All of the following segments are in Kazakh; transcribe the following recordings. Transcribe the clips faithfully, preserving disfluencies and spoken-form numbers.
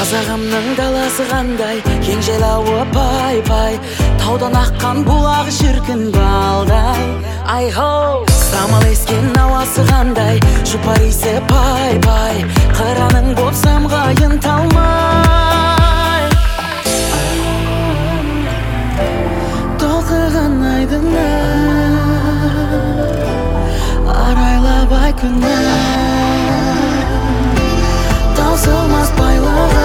Қазағымның даласы қандай, кең жайлауы пай-пай, таудан аққан бұлағы шіркін балдай. Ай-хоу, самал ескен ауасы қандай, жұпар иісі пай-пай, қыраның боп самғайын талмай. Толқыған айдына арайлап ай күні, таусылмас байлығы.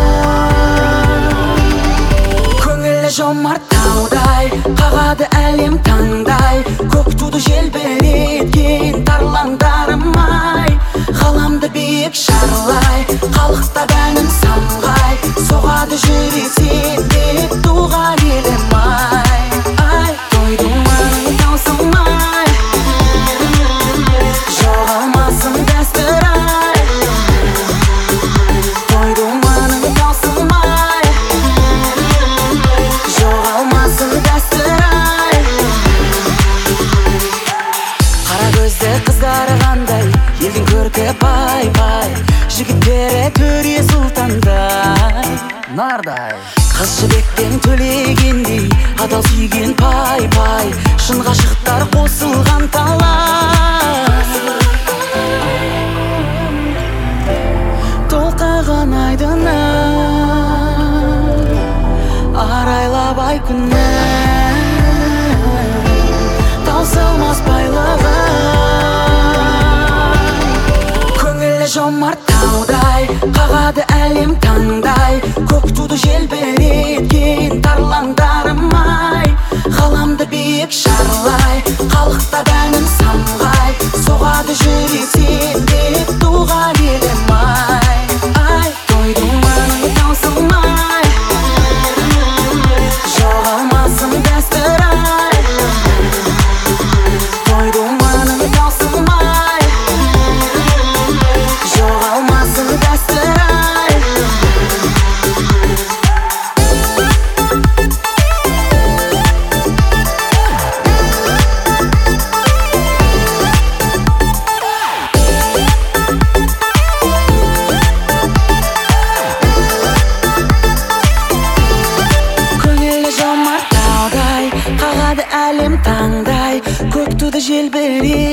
Көңілі жомарт таудай, қағады әлем таңдай, көк туды желбіреткен тарландарым-ай. Ғаламды биік шарлай, халықта бәнім самғай, соғады жүрек сен деп туған елім-ай. Ай, тойдың маңы таусылмай, жоғалмасын дәстүр-ай. Тойдың маңы таусылмай, жоғалмасын дәстүр-ай. Қара көзді қыздары қандай, елдің көркі пай-пай, жігіттері төре сұлтандай, нардай. Қыз жібектен төлегендей, адал сүйген пай-пай, шын ғашықтар қосылған талай. Толқыған айдына арайлап ай күні, таусылмас байлығы. Көңілі жомарт таудай, қағады әлем таңдай, көк туды желбіреткен тарландарым-ай. Ғаламды биік шарлай, халықта бәнім самғай, соғады жүрек сен деп туған елім-ай. Ай, тойдың маңы таусылмай, жоғалмасын дәстүр-ай. Тойдың маңы таусылмай, жоғалмасын дәстүр-ай. Көңілі жомарт таудай, қағады әлем таңдай, көк туды желбірет